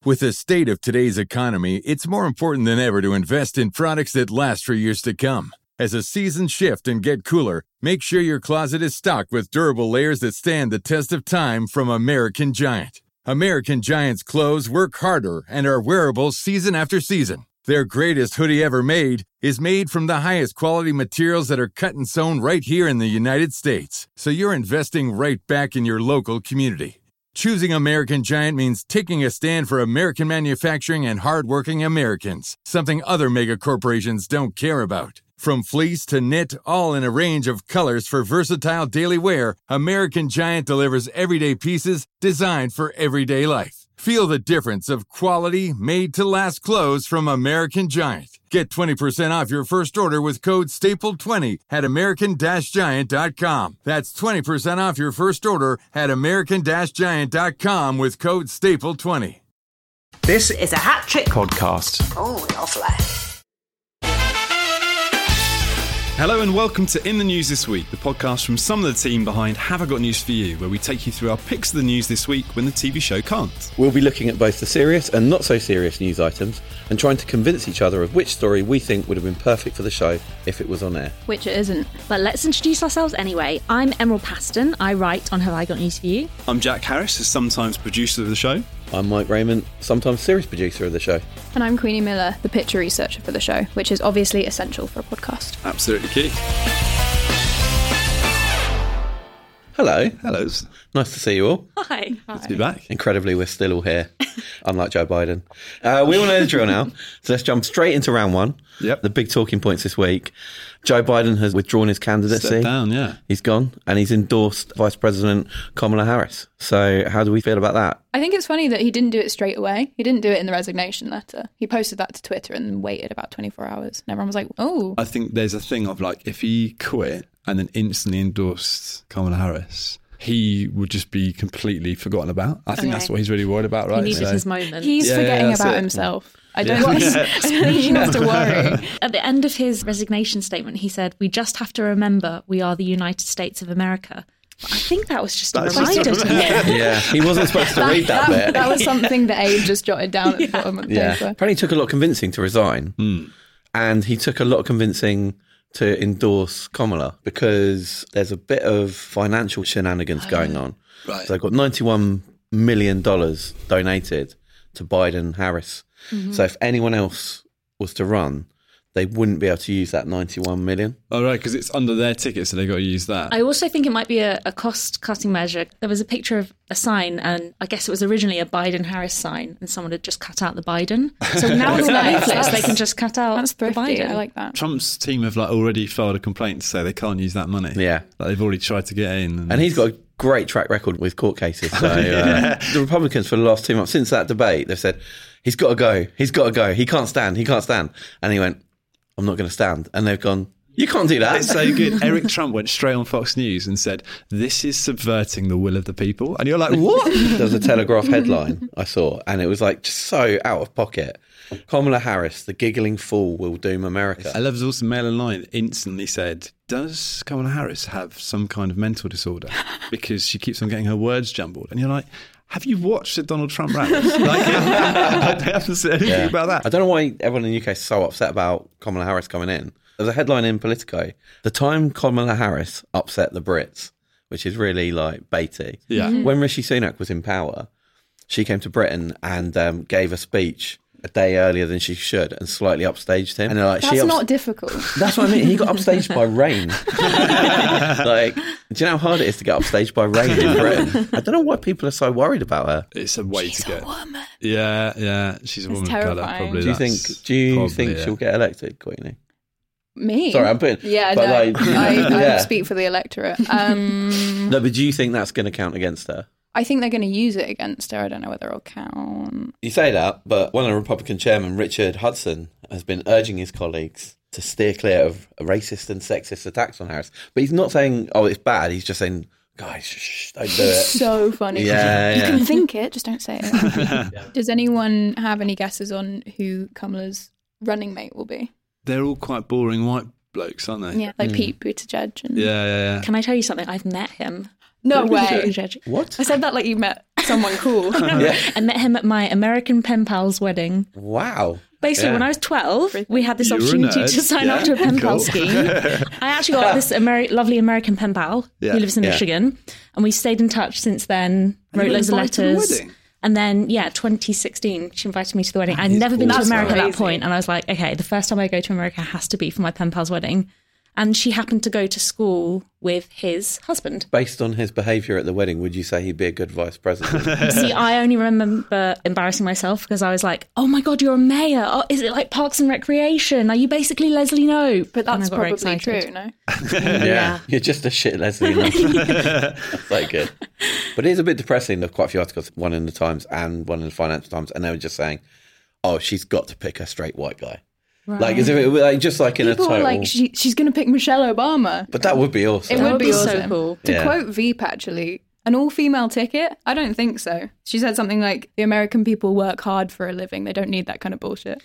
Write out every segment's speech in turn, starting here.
With the state of today's economy, it's more important than ever to invest in products that last for years to come. As the seasons shift and get cooler, make sure your closet is stocked with durable layers that stand the test of time from American Giant. American Giant's clothes work harder and are wearable season after season. Their greatest hoodie ever made is made from the highest quality materials that are cut and sewn right here in the United States. So you're investing right back in your local community. Choosing American Giant means taking a stand for American manufacturing and hardworking Americans, something other mega corporations don't care about. From fleece to knit, all in a range of colors for versatile daily wear, American Giant delivers everyday pieces designed for everyday life. Feel the difference of quality, made-to-last clothes from American Giant. Get 20% off your first order with code STAPLE20 at american-giant.com. That's 20% off your first order at american-giant.com with code STAPLE20. This is a Hat Trick podcast. Oh, lovely. Hello and welcome to In the News This Week, the podcast from some of the team behind Have I Got News For You, where we take you through our picks of the news this week when the TV show can't. We'll be looking at both the serious and not so serious news items and trying to convince each other of which story we think would have been perfect for the show if it was on air. Which it isn't. But let's introduce ourselves anyway. I'm Emerald Paston. I write on Have I Got News For You. I'm Jack Harris, a sometimes producer of the show. I'm Mike Raymond, sometimes series producer of the show. And I'm Queenie Miller, the picture researcher for the show, which is obviously essential for a podcast. Absolutely key. Hello. Hello. Nice to see you all. Hi. Good to be back. Incredibly, we're still all here, unlike Joe Biden. We all know the drill now, so let's jump straight into round one. Yep. The big talking points this week. Joe Biden has withdrawn his candidacy. Stepped down, yeah. He's gone, and he's endorsed Vice President Kamala Harris. So how do we feel about that? I think it's funny that he didn't do it straight away. He didn't do it in the resignation letter. He posted that to Twitter and waited about 24 hours. And everyone was like, oh. I think there's a thing of like, if he quit and then instantly endorsed Kamala Harris, he would just be completely forgotten about. I think that's what he's really worried about, right? He needed his moment. He's forgetting about himself. I don't think he has to worry. At the end of his resignation statement, he said, "We just have to remember we are the United States of America." But I think that was just a reminder to him. Yeah, he wasn't supposed to read that bit. That was something that Abe just jotted down at the bottom of the paper. Apparently it took a lot of convincing to resign. And he took a lot of convincing to endorse Kamala because there's a bit of financial shenanigans going on. Right. So they've got $91 million donated to Biden-Harris. Mm-hmm. So if anyone else was to run, they wouldn't be able to use that 91 million. Oh, right, because it's under their ticket, so they've got to use that. I also think it might be a cost-cutting measure. There was a picture of a sign, and I guess it was originally a Biden-Harris sign, and someone had just cut out the Biden. So now it's leaflets, they can just cut out the Biden. I like that. Trump's team have already filed a complaint to say they can't use that money. Yeah. They've already tried to get in. And he's got a great track record with court cases. So the Republicans for the last 2 months, since that debate, they've said, he's got to go, he can't stand. And he went, I'm not going to stand. And they've gone, you can't do that. It's so good. Eric Trump went straight on Fox News and said, this is subverting the will of the people. And you're like, what? There was a Telegraph headline I saw, and it was like just so out of pocket. Kamala Harris, the giggling fool will doom America. I love this also Mail Online instantly said, does Kamala Harris have some kind of mental disorder? Because she keeps on getting her words jumbled. And you're like, have you watched the Donald Trump rallies? I haven't said anything about that. I don't know why everyone in the UK is so upset about Kamala Harris coming in. There's a headline in Politico, the time Kamala Harris upset the Brits, which is really like baity. Yeah. When Rishi Sunak was in power, she came to Britain and gave a speech a day earlier than she should and slightly upstaged him. And they're like, that's not difficult. That's what I mean. He got upstaged by rain. Like, do you know how hard it is to get upstaged by rain in Britain? I don't know why people are so worried about her. It's a way She's to get. a woman. Yeah. She's a woman of colour. Terrifying. Probably. Do you think she'll get elected, Queenie? Me? Sorry, I'm putting. Yeah, but no. I speak for the electorate. No, but do you think that's going to count against her? I think they're going to use it against her. I don't know whether it'll count. You say that, but one of the Republican chairman, Richard Hudson, has been urging his colleagues to steer clear of racist and sexist attacks on Harris. But he's not saying, oh, it's bad. He's just saying, guys, shh, don't do it. So funny. Yeah. You can think it, just don't say it. Does anyone have any guesses on who Kamala's running mate will be? They're all quite boring white blokes, aren't they? Yeah, like Pete Buttigieg. And... Yeah. Can I tell you something? I've met him. No way. What? I said that like you met someone cool. I met him at my American pen pal's wedding. Wow. Basically, Yeah. when I was 12, we had this You were a opportunity nerd. to sign up to a pen pal Cool. scheme. I actually got this lovely American pen pal Yeah. who lives in Yeah. Michigan, and we stayed in touch since then, wrote got loads of invited to the letters. wedding? And then, 2016, she invited me to the wedding. I'd never been to awesome. America at that Crazy. point, and I was like, okay, the first time I go to America has to be for my pen pal's wedding. And she happened to go to school with his husband. Based on his behaviour at the wedding, would you say he'd be a good vice president? See, I only remember embarrassing myself because I was like, oh my God, you're a mayor. Oh, is it like Parks and Recreation? Are you basically Leslie Knope? But And I that's got very probably excited. true, no? Yeah. You're just a shit Leslie. That's like good. But it is a bit depressing. There's quite a few articles, one in the Times and one in the Financial Times, and they were just saying, oh, she's got to pick a straight white guy. Like, as if it were like, just like in People a were total... like, she's going to pick Michelle Obama. But that would be awesome. It would be so awesome. cool. To Yeah. quote Veep, actually, an all-female ticket? I don't think so. She said something like, the American people work hard for a living. They don't need that kind of bullshit.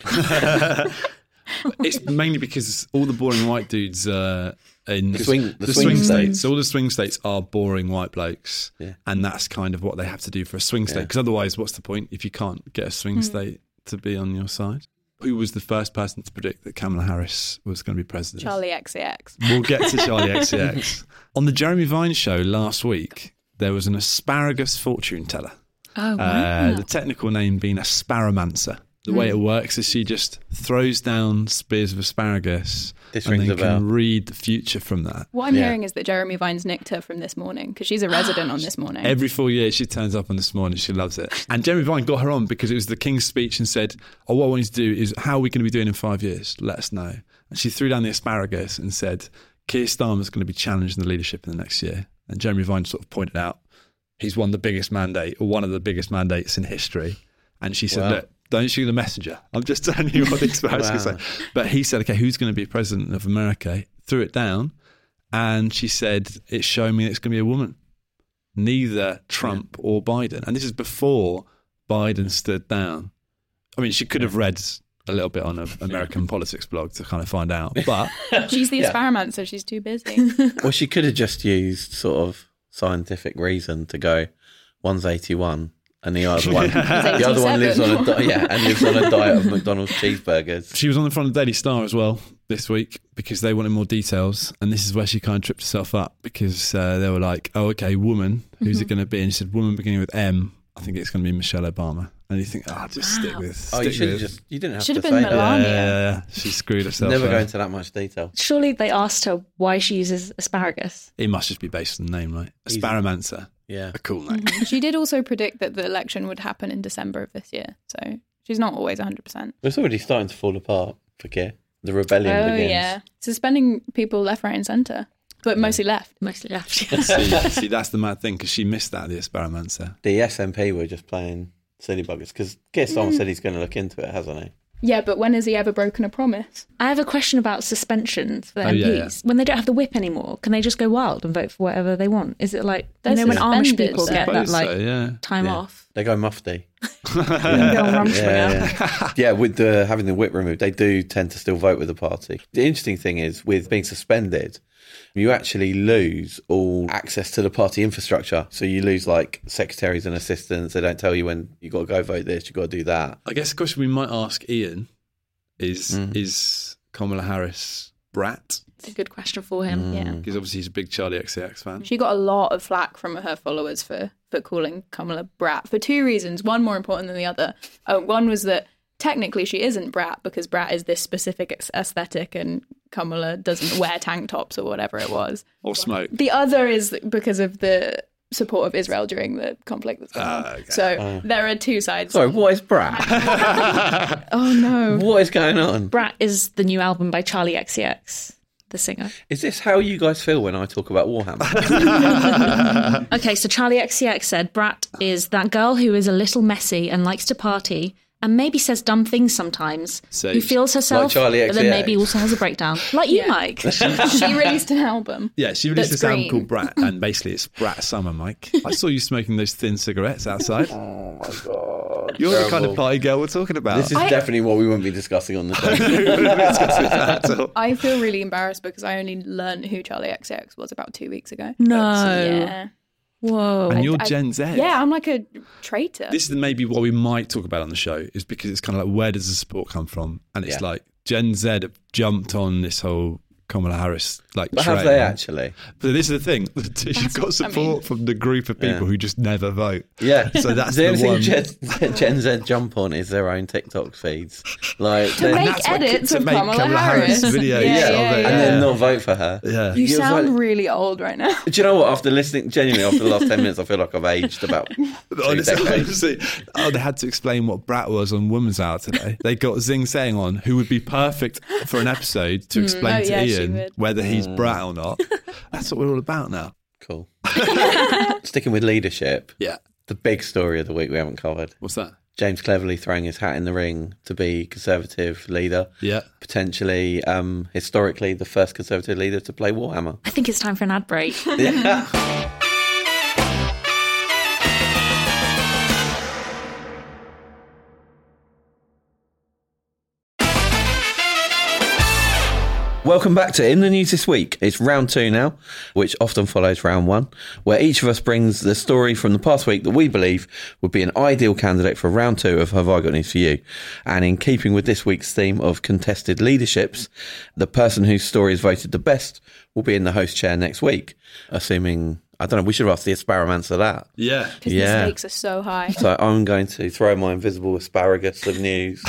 It's mainly because all the boring white dudes in The swing states. All the swing states are boring white blokes, Yeah. and that's kind of what they have to do for a swing state. Because otherwise, what's the point if you can't get a swing state to be on your side? Who was the first person to predict that Kamala Harris was going to be president? Charlie XCX. We'll get to Charlie XCX. On the Jeremy Vine show last week, there was an asparagus fortune teller. Oh, wow. The technical name being asparamancer. The way it works is she just throws down spears of asparagus This and rings then a bell. can read the future from that. What I'm Yeah. hearing is that Jeremy Vines nicked her from This Morning because she's a resident on This Morning. Every 4 years she turns up on This Morning. She loves it. And Jeremy Vine got her on because it was the King's speech and said, oh, what I want you to do is how are we going to be doing in 5 years? Let us know. And she threw down the asparagus and said, Keir Starmer's going to be challenging the leadership in the next year. And Jeremy Vine sort of pointed out he's won the biggest mandate or one of the biggest mandates in history. And she said, Wow. look, don't shoot the messenger. I'm just telling you what the asparagus is going to say. But he said, okay, who's going to be president of America? Threw it down. And she said, it's showing me it's going to be a woman. Neither Trump or Biden. And this is before Biden stood down. I mean, she could have read a little bit on an American politics blog to kind of find out. But She's the Yeah. experiment, so she's too busy. Well, she could have just used sort of scientific reason to go, one's 81 and the other one, the other one lives on a diet of McDonald's cheeseburgers. she was on the front of the Daily Star as well this week because they wanted more details. And this is where she kind of tripped herself up because they were like, oh, okay, woman, who's it going to be? And she said, woman beginning with M. I think it's going to be Michelle Obama. And you think, just stick with. Oh, you stick should have with- just, you didn't have Should to have been say Melania. that. Yeah, she screwed herself. Never go there. into that much detail. Surely they asked her why she uses asparagus. It must just be based on the name, right? Easy. Asparamancer. Yeah. A cool name. She did also predict that the election would happen in December of this year. So she's not always 100%. It's already starting to fall apart for Keir. The rebellion begins. Yeah. Suspending people left, right and centre. But mostly left. Mostly left. see, that's the mad thing because she missed that, the Asparamancer. The SNP were just playing silly buggers because Keir Starmer said he's going to look into it, hasn't he? Yeah, but when has he ever broken a promise? I have a question about suspensions for the Oh, MPs. yeah, yeah. When they don't have the whip anymore, can they just go wild and vote for whatever they want? Is it like, They're when Amish suspended, people so- get that Suppose like so, yeah. time Yeah. off? They go mufti. Go on Rumspringer. Yeah. Yeah, with having the whip removed, they do tend to still vote with the party. The interesting thing is, with being suspended, you actually lose all access to the party infrastructure. So you lose like secretaries and assistants. They don't tell you when you got to go vote this, you got to do that. I guess the question we might ask Ian is Kamala Harris brat? It's a good question for him. Yeah. Because obviously he's a big Charlie XCX fan. She got a lot of flack from her followers for calling Kamala brat for two reasons. One more important than the other. One was that technically she isn't brat because brat is this specific aesthetic and Kamala doesn't wear tank tops or whatever it was. Or smoke. The other is because of the support of Israel during the conflict that's going on. Okay. So there are two sides. Sorry, what is Brat? Oh no. What is going on? Brat is the new album by Charlie XCX, the singer. Is this how you guys feel when I talk about Warhammer? Okay, so Charlie XCX said Brat is that girl who is a little messy and likes to party and maybe says dumb things sometimes, So- who feels herself, Like Charlie but then XCX. maybe also has a breakdown. Like you, Yeah. Mike. She released an album. Yeah, she released That's this album green. called Brat, and basically it's Brat Summer, Mike. I saw you smoking those thin cigarettes outside. Oh my God. You're the kind Terrible. of party girl we're talking about. This is definitely what we wouldn't be discussing on the show. I feel really embarrassed because I only learned who Charlie XCX was about 2 weeks ago. No. Yeah. Whoa. And you're Gen Z. Yeah, I'm like a traitor. This is maybe what we might talk about on the show, is because it's kind of like, where does the support come from? And it's Yeah. like Gen Z have jumped on this whole Kamala Harris like But train. have they actually? But this is the thing. She's got support from the group of people who just never vote. Yeah. So that's the only one. thing Gen Z jump on is their own TikTok feeds. Like, To make that's what- edits to of make Kamala Harris. videos. Yeah, of it. and then not vote for her. Yeah. You You're sound like- really old right now. Do you know what? After listening, genuinely, after the last 10 minutes, I feel like I've aged about 2 decades. Honestly, they had to explain what Brat was on Woman's Hour today. They got Zing Saying on, who would be perfect for an episode to explain Oh, yeah, to she Ian would. whether he's Brat or not. That's what we're all about now. Cool. Sticking with leadership, Yeah. the big story of the week we haven't covered. What's that? James Cleverly throwing his hat in the ring to be Conservative leader. Yeah. Potentially, historically, the first Conservative leader to play Warhammer. I think it's time for an ad break. Welcome back to In the News This Week. It's round 2 now, which often follows round 1, where each of us brings the story from the past week that we believe would be an ideal candidate for round 2 of Have I Got News For You. And in keeping with this week's theme of contested leaderships, the person whose story is voted the best will be in the host chair next week, assuming, I don't know, we should have asked the Asparamancer that. Yeah. Because Yeah. the stakes are so high. So I'm going to throw my invisible asparagus of news.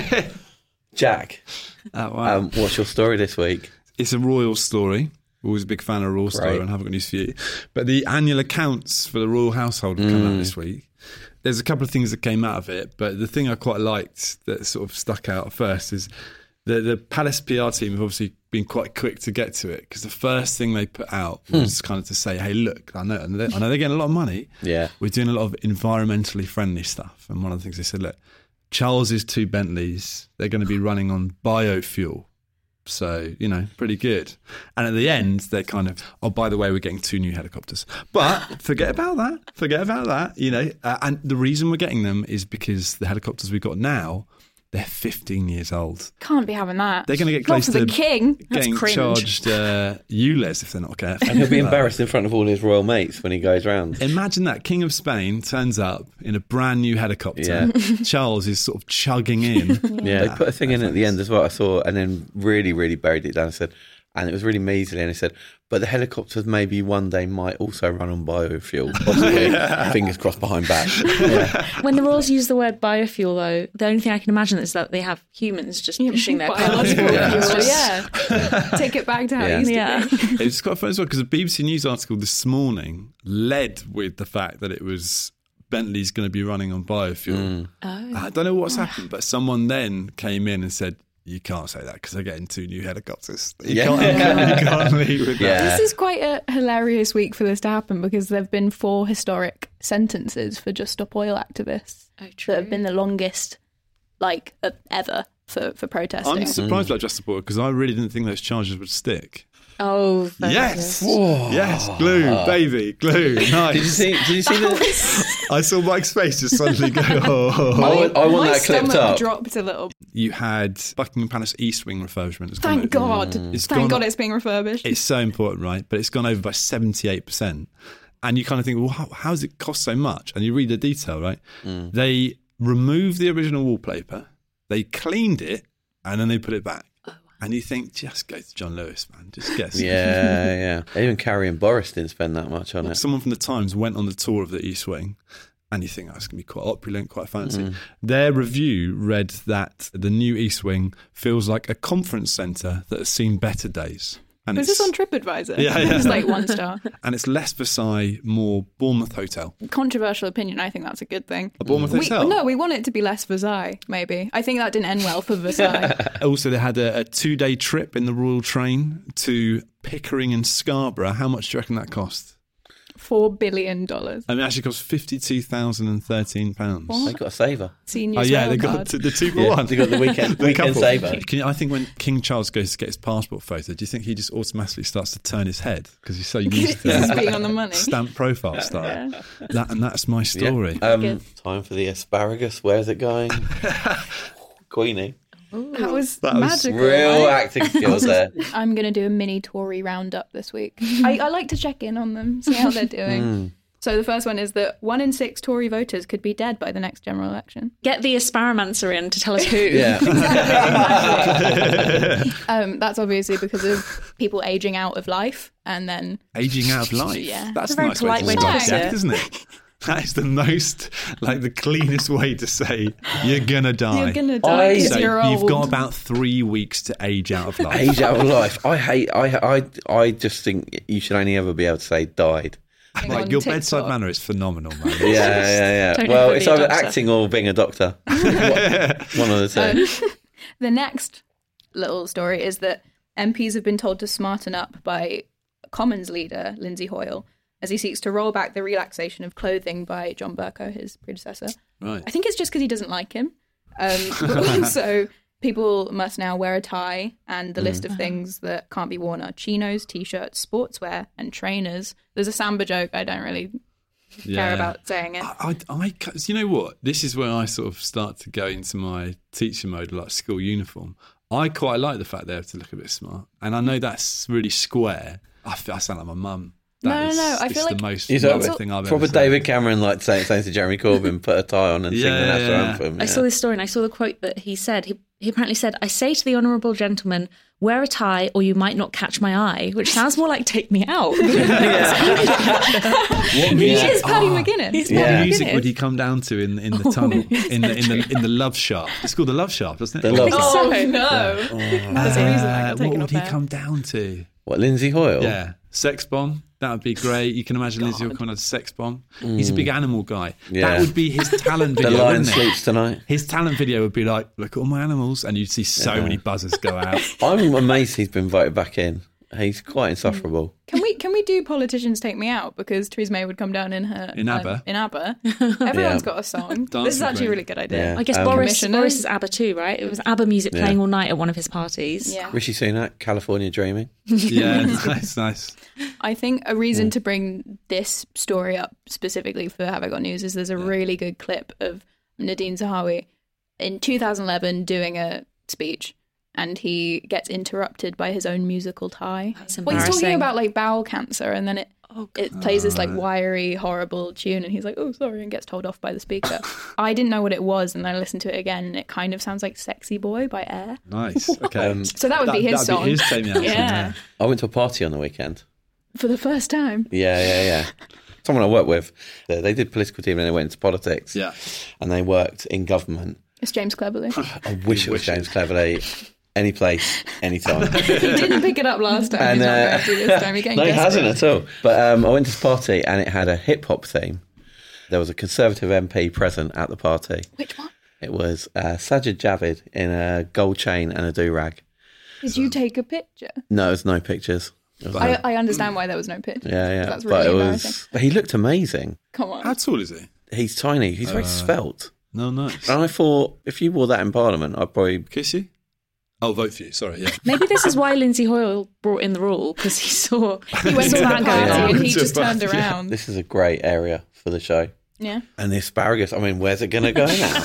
Jack, Oh, wow. what's your story this week? It's a royal story. Always a big fan of royal story Right. and haven't got news for you. But the annual accounts for the royal household have come out this week. There's a couple of things that came out of it, but the thing I quite liked that sort of stuck out first is the Palace PR team have obviously been quite quick to get to it, because the first thing they put out was kind of to say, hey, look, I know they're getting a lot of money. Yeah. We're doing a lot of environmentally friendly stuff. And one of the things they said, look, Charles's 2 Bentleys, they're going to be running on biofuel. So, pretty good. And at the end, they're kind of, oh, by the way, we're getting 2 new helicopters. But forget about that. And the reason we're getting them is because the helicopters we've got now, they're 15 years old. Can't be having that. They're going to get Not close for to the king. That's getting cringe. charged ULEZ if they're not careful. And he'll be embarrassed in front of all his royal mates when he goes round. Imagine that King of Spain turns up in a brand new helicopter. Yeah. Charles is sort of chugging in. Yeah, they put a thing in at the end as well, I saw, and then really, really buried it down and said, and it was really measly, and he said, but the helicopters maybe one day might also run on biofuel, possibly, fingers crossed behind back. Yeah. When the royals use the word biofuel, though, the only thing I can imagine is that they have humans just pushing their cars. Biological fuel, Yeah. yeah. Take it back to how Yeah. it used Yeah. to be. It's quite funny as well, because the BBC News article this morning led with the fact that it was Bentley's going to be running on biofuel. I don't know what's happened, but someone then came in and said, you can't say that because they're getting 2 new helicopters. You can't leave with that. Yeah. This is quite a hilarious week for this to happen, because there have been 4 historic sentences for Just Stop Oil activists that have been the longest, ever for protesting. I'm surprised about Just Support, because I really didn't think those charges would stick. Oh, very Yes, good. yes, glue, baby, glue. Nice. Did you see the? I saw Mike's face just suddenly go. Oh. I want My that clipped stomach up. dropped a little. You had Buckingham Palace East Wing refurbishment. It's gone Thank over- God. It's Thank gone- God it's being refurbished. It's so important, right? But it's gone over by 78%. And you kind of think, well, how does it cost so much? And you read the detail, right? They removed the original wallpaper, they cleaned it, and then they put it back. And you think, just go to John Lewis, man. Just get some. Yeah. Even Carrie and Boris didn't spend that much on it. Someone from the Times went on the tour of the East Wing, and you think, oh, it's going to be quite opulent, quite fancy. Their review read that the new East Wing feels like a conference centre that has seen better days. And Was this on TripAdvisor? Yeah. It's like 1 star. And it's less Versailles, more Bournemouth Hotel. Controversial opinion. I think that's a good thing. A Bournemouth Hotel? No, we want it to be less Versailles, maybe. I think that didn't end well for Versailles. Also, they had a 2-day trip in the Royal Train to Pickering and Scarborough. How much do you reckon that cost? $4 billion. I mean, it actually cost £52,013. They got a saver. Senior Oh, yeah, rail they got card. the 2 for Yeah, 1. they got the weekend couple. saver. I think when King Charles goes to get his passport photo, do you think he just automatically starts to turn his head because he's so used to Just being on the money. stamp profile style? That's my story. Good. Time for the asparagus. Where's it going? Queenie. That was That was magical. Real right? acting skills there. I'm going to do a mini Tory roundup this week. I like to check in on them, see how they're doing. So the first one is that 1 in 6 Tory voters could be dead by the next general election. Get the asparamancer in to tell us who. Yeah. That's obviously because of people aging out of life and then... Aging out of life. Yeah. That's It's a very nice polite way to start put death, it. isn't it? That is the most, like, the cleanest way to say you're gonna die. You're going to die because So you're old. you've got about 3 weeks to age out of life. Age out of life. I just think you should only ever be able to say died. Like, on your TikTok. bedside manner is phenomenal, man. Yeah. Don't Well, ever it's be a either doctor. acting or being a doctor. One of the two. The next little story is that MPs have been told to smarten up by Commons leader Lindsay Hoyle as he seeks to roll back the relaxation of clothing by John Bercow, his predecessor. Right. I think it's just because he doesn't like him. But also, people must now wear a tie, and the list of things that can't be worn are chinos, t-shirts, sportswear, and trainers. There's a Samba joke. I don't really care about saying it. You know what? This is where I sort of start to go into my teacher mode, like school uniform. I quite like the fact they have to look a bit smart, and I know that's really square. I sound like my mum. No. I feel like the most He's mum like thing I've proper ever said. David Cameron, like saying to Jeremy Corbyn, put a tie on and sing the national anthem. I saw this story and I saw the quote that he said. He apparently said, "I say to the honourable gentleman, wear a tie or you might not catch my eye," which sounds more like "take me out." What He music, is Paddy McGuinness. what Yeah. music would he come down to in the tunnel in the love shaft? It's called the love shaft, isn't it? The love Oh, no. There's a reason I got What taken would off he there. come down to? What, Lindsay Hoyle? Yeah, sex bomb. That would be great. You can imagine Lindsay Hoyle coming out to sex bomb. He's a big animal guy. Yeah. That would be his talent The video. Lion wouldn't it? Sleeps Tonight. His talent video would be like, "Look at all my animals," and you'd see so many buzzers go out. I'm amazed he's been voted back in. He's quite insufferable. Can we do Politicians Take Me Out? Because Theresa May would come down in her... In ABBA? In ABBA. Everyone's got a song. This is actually a really good idea. Yeah. I guess Boris is ABBA too, right? It was ABBA music playing all night at one of his parties. Yeah. Rishi Sunak, California Dreaming. Yeah, nice. I think a reason to bring this story up specifically for Have I Got News is there's a really good clip of Nadine Zahawi in 2011 doing a speech, and he gets interrupted by his own musical tie. That's Well, he's talking embarrassing. about like bowel cancer, and then it plays this like wiry, horrible tune, and he's like, "Oh, sorry," and gets told off by the speaker. I didn't know what it was, and then I listened to it again, and it kind of sounds like "Sexy Boy" by Air. Nice. Okay. So that would be his that'd song. Be his Take Me Out song, Yeah, I went to a party on the weekend. for the first time. Yeah. Someone I work with, they did political team and they went into politics. Yeah. And they worked in government. It's James Cleverly. I wish it was James Cleverly. Any place, anytime. He didn't pick it up last time. He's not going to do this time. You're getting No, he desperate. hasn't at all. But I went to this party and it had a hip hop theme. There was a Conservative MP present at the party. Which one? It was Sajid Javid in a gold chain and a do-rag. Did you take a picture? No, there's no pictures. It was I understand why there was no picture. yeah. That's But really it embarrassing. was. But he looked amazing. Come on. How tall is he? He's tiny. He's very svelte. No, nice. And I thought, if you wore that in Parliament, I'd probably. Kiss you? Oh, vote for you. Sorry, yeah. Maybe this is why Lindsay Hoyle brought in the rule, because he saw He went to saw that that going party on. and he just Yeah. turned around. This is a great area for the show. Yeah. And the asparagus, I mean, where's it going to go now?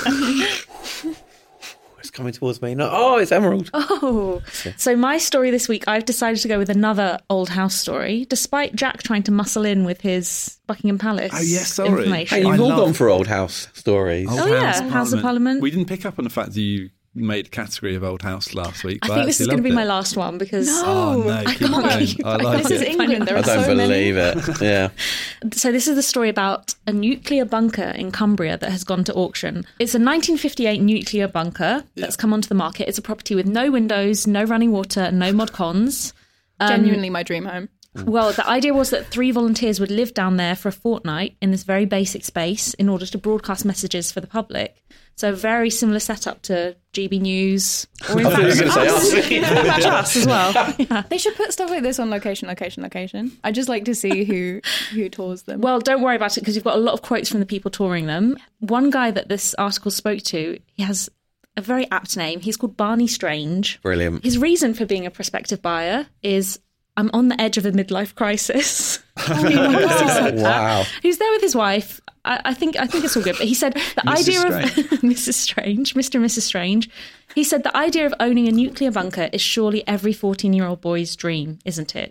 It's coming towards me. No, oh, it's Emerald. Oh, so my story this week, I've decided to go with another old house story, despite Jack trying to muscle in with his Buckingham Palace Oh, yes, sorry. information. Hey, you've I all love- gone for old house stories. Old Oh, yeah, House of Parliament. We didn't pick up on the fact that you made a category of old house last week. I but think this is actually going to be loved my it. last one because Oh, no, keep can't going. keep- I like This is it. England. There I are don't so many. believe it. Yeah. So this is the story about a nuclear bunker in Cumbria that has gone to auction. It's a 1958 nuclear bunker that's come onto the market. It's a property with no windows, no running water, no mod cons. Genuinely my dream home. Well, the idea was that 3 volunteers would live down there for a fortnight in this very basic space in order to broadcast messages for the public. So a very similar setup to GB News. Or in I thought you were fact, going to us. say us. Pretty much us as well. Yeah. They should put stuff like this on location. I just like to see who tours them. Well, don't worry about it because you've got a lot of quotes from the people touring them. One guy that this article spoke to, he has a very apt name. He's called Barney Strange. Brilliant. His reason for being a prospective buyer is, I'm on the edge of a midlife crisis. Wow. He's there with his wife. I think it's all good. But he said the Mrs. idea Strange. of Mrs. Strange, Mr. and Mrs. Strange. He said the idea of owning a nuclear bunker is surely every 14-year-old boy's dream, isn't it?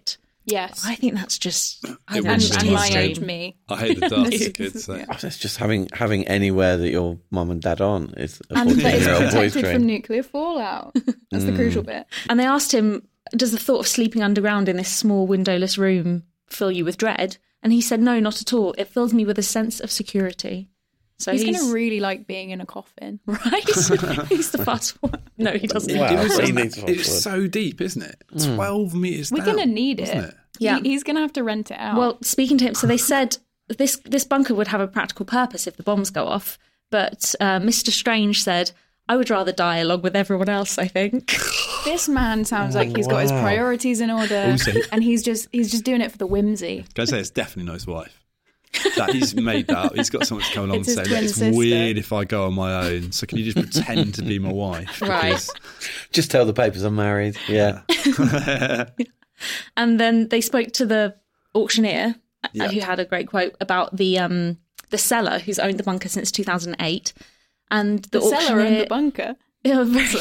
Yes. I think that's just. I It think wouldn't that's be and my my too age, extreme. me. I hate the dark as a kid. So. I think it's just having anywhere that your mum and dad aren't is a And that it's 14-year-old boy's protected dream. from nuclear fallout. That's the crucial bit. And they asked him, "Does the thought of sleeping underground in this small windowless room fill you with dread?" And he said, "No, not at all. It fills me with a sense of security." So He's going to really like being in a coffin. right. He's the fast forward. No, he doesn't. Wow. It was- He needs to fast it's forward. so deep, isn't it? 12 metres We're down. going to need wasn't it. Yeah. He's going to have to rent it out. Well, speaking to him, so they said this bunker would have a practical purpose if the bombs go off. But Mr. Strange said, "I would rather die along with everyone else, I think." this man sounds like he's got his wow. priorities in order, Also- and he's just doing it for the whimsy. Can I say it's definitely not his wife? That he's made that up. He's got someone to come along It's and his say, "Look, twin it's sister." weird if I go on my own. So can you just pretend to be my wife?" Right. Because- Just tell the papers I'm married. Yeah. And then they spoke to the auctioneer, Yeah. who had a great quote about the seller who's owned the bunker since 2008. And the, The cellar and auctioneer, the bunker. Yeah,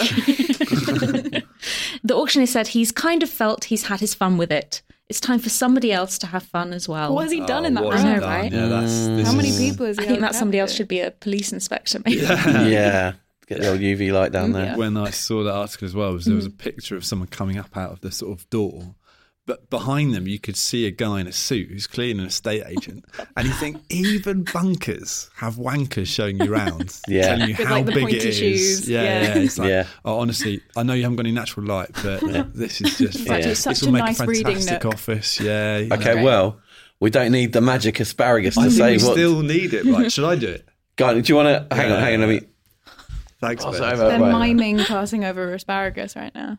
very- the auctioneer said he's kind of felt he's had his fun with it. It's time for somebody else to have fun as well. What has he done in that What's he room? know, done? right? Yeah, this How many is- people has he I think held that somebody else captive? should be a police inspector, maybe. Yeah. Get the old UV light down there. Yeah. When I saw that article as well, was there was a picture of someone coming up out of the sort of door, but behind them you could see a guy in a suit who's clearly an estate agent, and you think even bunkers have wankers showing you around, Yeah. telling you With, how like, the big pointy it is. shoes. Yeah, Yeah. yeah. It's like, Yeah. oh, honestly, I know you haven't got any natural light, but this is just Yeah. this Such will a make nice a reading fantastic nook. office. Yeah. you Okay, know. well, we don't need the magic asparagus I to think say we what. still need it. Right? Should I do it? Go on, do you want to hang on? Let me. Thanks, Oh, Ben. sorry They're about that. miming passing over asparagus right now.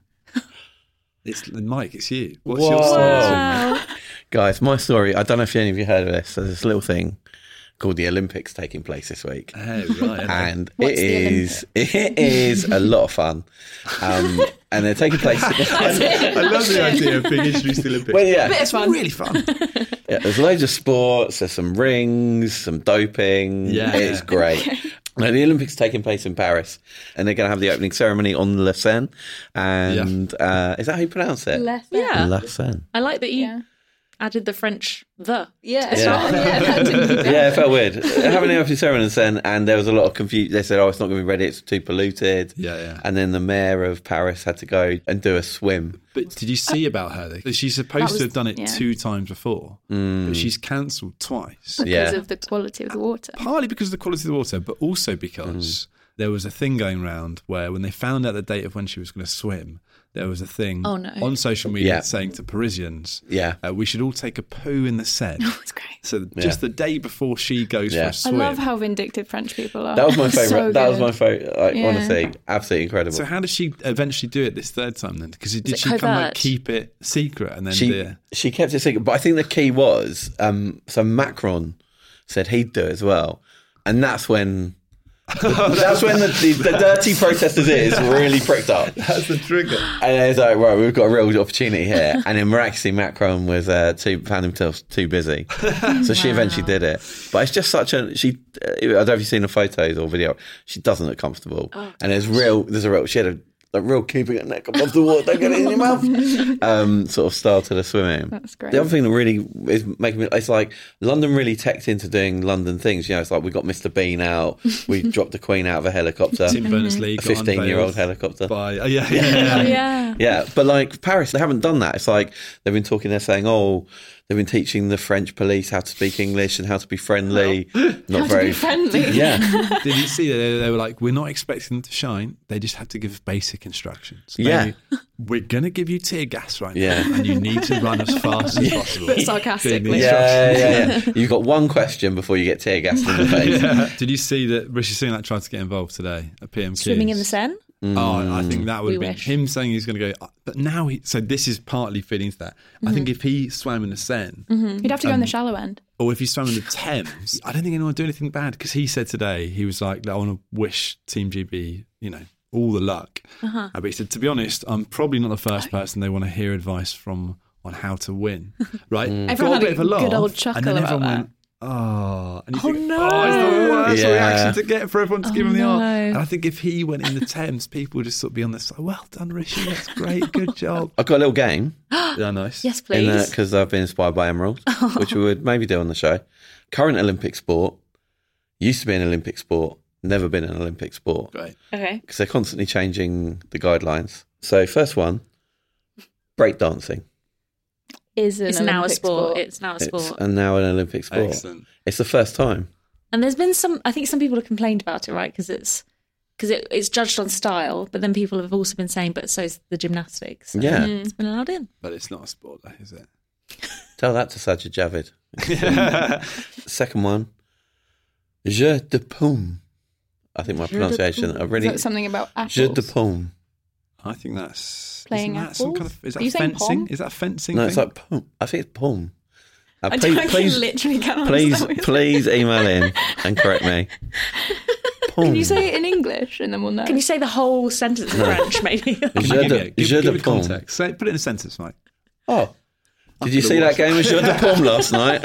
It's Mike. It's you. What's Whoa. your story? Wow. Guys, my story. I don't know if any of you heard of this. There's this little thing called the Olympics taking place this week. Oh, right. And What's it is a lot of fun. And they're taking place. I love the idea of being introduced to the Olympics. Well, yeah. It's really fun. Yeah, there's loads of sports, there's some rings, some doping. Yeah. It's great. Now, the Olympics are taking place in Paris, and they're going to have the opening ceremony on Le Seine. And is that how you pronounce it? Yeah. Le Seine. I like that you Yeah. added the French "the." Yeah. Yeah. Yeah, it felt weird. Having the opening ceremony in Le Seine, and there was a lot of confusion. They said, it's not going to be ready, it's too polluted. Yeah, yeah. And then the mayor of Paris had to go and do a swim. But did you see about her? Though? She's supposed to have done it yeah. 2 times before, but she's cancelled twice. Because Yeah. of the quality of the water. Partly because of the quality of the water, but also because there was a thing going around where when they found out the date of when she was going to swim, there was a thing Oh, no. on social media Yeah. saying to Parisians, Yeah. we should all take a poo in the Seine. It's great. So just the day before she goes for Yeah. a I swim. love how vindictive French people are. That was my favourite. So that was good. my favourite. Like, Yeah. honestly, absolutely incredible. So how did she eventually do it this third time then? Because did it she kind of like covert? keep it secret and then She kept it secret, but I think the key was so Macron said he'd do it as well, and that's when the dirty protesters' ears really pricked up. That's the trigger. And it's like, right, we've got a real opportunity here. And then miraculously, Macron was found himself too busy, so she eventually did it. But it's just such a I don't know if you've seen the photos or video. She doesn't look comfortable, and she had a real keeping her neck above the water, don't get it in your mouth, sort of style to the swimming. That's great. The other thing that really is making me, it's like London really teched into doing London things. You know, it's like we got Mr. Bean out, we dropped the Queen out of a helicopter, Tim Berners-Lee a got 15-year-old unveiled helicopter. by Yeah. Yeah, but like Paris, they haven't done that. It's like they've been talking, they're saying, they've been teaching the French police how to speak English and how to be friendly. Not How very to be friendly. Yeah, Did you see that they were like, we're not expecting them to shine. They just have to give basic instructions. Yeah. We're going to give you tear gas right Yeah. now, and you need to run as fast as possible. Sarcastically. Being the yeah. You've got one question before you get tear gassed in the face. Yeah. Did you see that Rishi Sunak tried to get involved today at PMQ? Swimming in the Seine. Oh, I think that would We have been wish. him saying he's going to go. But now, so this is partly feeding into that. I think if he swam in the Seine, You'd have to go in the shallow end. or if he swam in the Thames, I don't think anyone would do anything bad, because he said today, he was like, I want to wish Team GB, all the luck. But he said, to be honest, I'm probably not the first person they want to hear advice from on how to win. Right? Everyone Got had a good old chuckle and then about everyone that. went, oh, and you think, no. oh, it's the worst Yeah. reaction to get for everyone to give him the no. arm. And I think if he went in the Thames, people would just sort of be on the side, well done, Rishi, that's great, good job. I've got a little game. Yeah, nice. Yes, please. Because I've been inspired by Emerald, which we would maybe do on the show. Current Olympic sport. Used to be an Olympic sport. Never been an Olympic sport. Great. Okay. Because they're constantly changing the guidelines. So first one, breakdancing. It's now a sport. It's now a It's sport. now an Olympic sport. Excellent. It's the first time. And there's been I think some people have complained about it, right? Because it's judged on style, but then people have also been saying, but so is the gymnastics. So Yeah. it's been allowed in. But it's not a sport, though, is it? Tell that to Sajid Javid. Second one, jeu de paume. I think my pronunciation. I Is really that something about apples? jeu de paume. I think that's... Playing isn't that some kind apples? of, is Are that you saying fencing? pong? Is that a fencing No, thing? it's like paume. I think it's paume. I literally cannot understand what you're Please email in and correct me. Paume. Can you say it in English and then we'll know? Can you say the whole sentence in French, maybe? Jeu de, give jeu de it paume. context. Say, put it in a sentence, Mike. Oh, did you see that game of jeu de paume last night?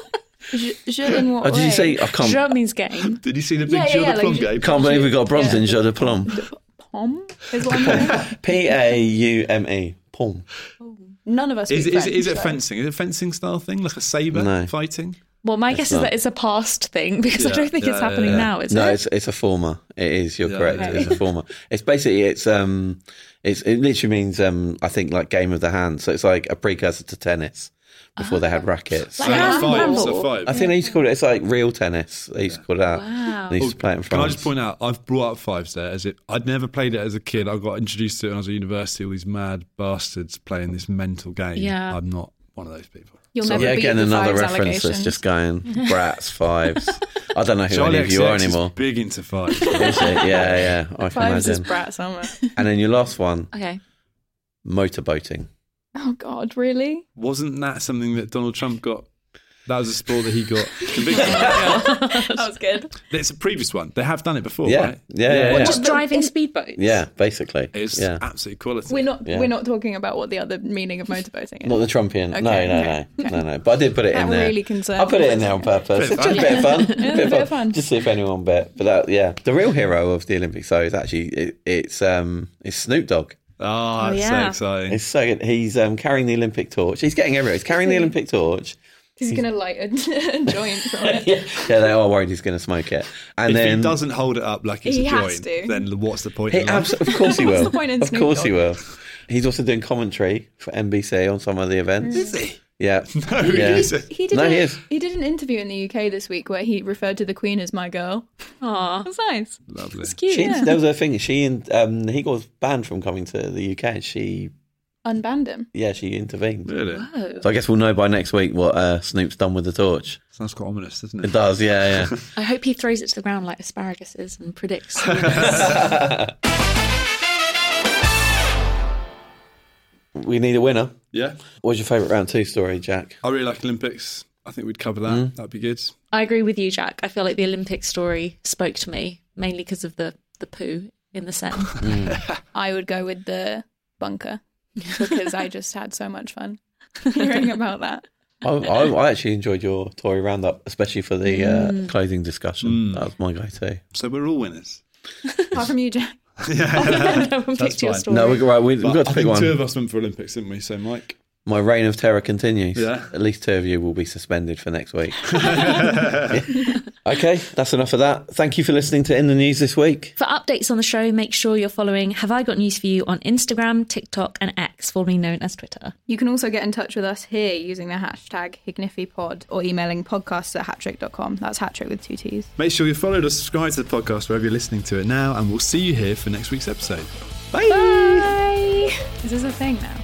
Je in what Oh, did way? you see? I can't. Jeu means game. Did you see the big Yeah, Jeu yeah, de Plomb like- game? Can't believe we got bronze in jeu de paume. Pom is what I'm saying. Paume. Paume. None of us speak Is it French, fencing? so- Is it a fencing style thing? Like a sabre No. fighting? Well, my guess is not. that it's a past thing because I Yeah, don't think it's yeah, happening yeah. now, is No, it? it's a former. It is. You're Yeah, correct. yeah, It's a former. It's basically it literally means I think like game of the hand. So it's like a precursor to tennis before they had rackets. Like handball. So five. I think they used to call it. It's like real tennis. They used to call it that. Wow. They used to play it in Can I France. just point out, I've brought up fives there as I'd never played it as a kid. I got introduced to it when I was at university, all these mad bastards playing this mental game. Yeah. I'm not one of those people. You'll Sorry. never Yeah, beat again, the another fives reference that's allegations. just going brats, fives. I don't know who Charlie any of you are XX anymore. is big into fives. Is it? Yeah, I can Fives is imagine. brats, aren't we? And then your last one, Okay. motorboating. Oh God, really? Wasn't that something that Donald Trump got? That was a sport that he got convicted of. That was good. It's a previous one. They have done it before, Yeah, right? yeah. Just driving speedboats. Yeah, basically. It's yeah. absolutely quality. We're not. Yeah. We're not talking about what the other meaning of motorboating is. Not the Trumpian. Okay, No. But I did put it That in there. really concerned I put me it in for a there on second. purpose. Bit of Just a bit of fun. Yeah, a bit of fun. Just see if anyone bet. But that, yeah, the real hero of the Olympics though is actually it's Snoop Dogg. Oh, that's yeah. so exciting. It's so good. He's carrying the Olympic torch. He's getting everywhere. He's carrying the Olympic torch. He's going to light a joint from it. Yeah, they are worried he's going to smoke it. And If then he doesn't hold it up like it's He a has joint, to. then what's the point? He in life? of course he will. the point in Of Snoop course he Dogg? will. He's also doing commentary for NBC on some of the events. Is he? Yeah. No, he Yeah. isn't. He did. No, he is. He did an interview in the UK this week where he referred to the Queen as my girl. Aw. That's nice. Lovely. It's cute. She, Yeah. There was a thing. She and he got banned from coming to the UK. And she intervened. Really? Oh. So I guess we'll know by next week what Snoop's done with the torch. Sounds quite ominous, doesn't It it? does, yeah. I hope he throws it to the ground like asparaguses and predicts. We need a winner. Yeah. What's your favourite round two story, Jack? I really like Olympics. I think we'd cover that. That'd be good. I agree with you, Jack. I feel like the Olympic story spoke to me, mainly because of the poo in the Seine. I would go with the bunker because I just had so much fun hearing about that. I actually enjoyed your Tory roundup, especially for the clothing discussion. That was my go-to. So we're all winners. Apart from you, Jack. No one That's picked your fine. story. No, we've But got to I pick think two one. of us went for Olympics, didn't we? So, Mike. My reign of terror continues. Yeah. At least two of you will be suspended for next week. Okay, that's enough of that. Thank you for listening to In the News this week. For updates on the show, make sure you're following Have I Got News For You on Instagram, TikTok and X, formerly known as Twitter. You can also get in touch with us here using the hashtag HignifiPod or emailing podcasts@hattrick.com. That's hattrick with 2 T's. Make sure you followed or subscribe to the podcast wherever you're listening to it now, and we'll see you here for next week's episode. Bye! Is this a thing now?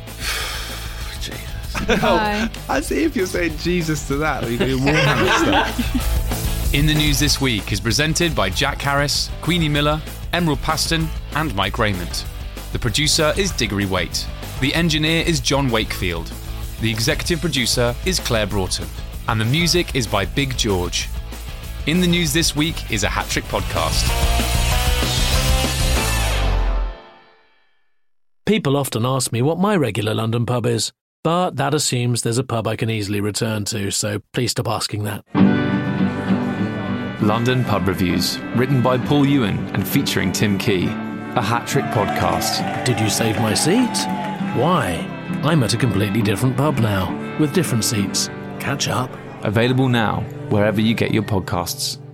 Bye. As if you're saying Jesus to that, or you're doing Warhammer stuff. In the News This Week is presented by Jack Harris, Queenie Miller, Emerald Paston, and Mike Raymond. The producer is Diggory Waite. The engineer is John Wakefield. The executive producer is Claire Broughton. And the music is by Big George. In the News This Week is a Hat Trick podcast. People often ask me what my regular London pub is, but that assumes there's a pub I can easily return to, so please stop asking that. London Pub Reviews, written by Paul Ewan and featuring Tim Key. A Hat Trick podcast. Did you save my seat? Why? I'm at a completely different pub now, with different seats. Catch up. Available now, wherever you get your podcasts.